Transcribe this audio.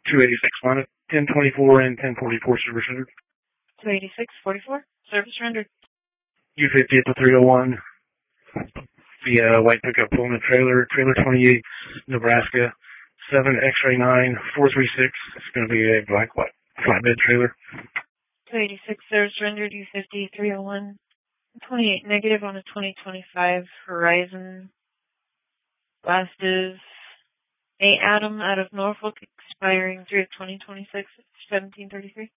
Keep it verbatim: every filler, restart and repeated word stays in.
two eighty-six on it. ten twenty-four and ten forty-four service rendered. two eighty-six forty-four, service rendered. U fifty at the three oh one. The uh, white pickup pulling a trailer, trailer twenty-eight, Nebraska, seven X-ray nine, four three six. It's going to be a black white flatbed trailer. two eighty-six, service rendered, U fifty, three oh one. twenty-eight negative on a twenty twenty-five Horizon. Last is A Adam out of Norfolk, expiring three of twenty twenty-six, seventeen thirty-three.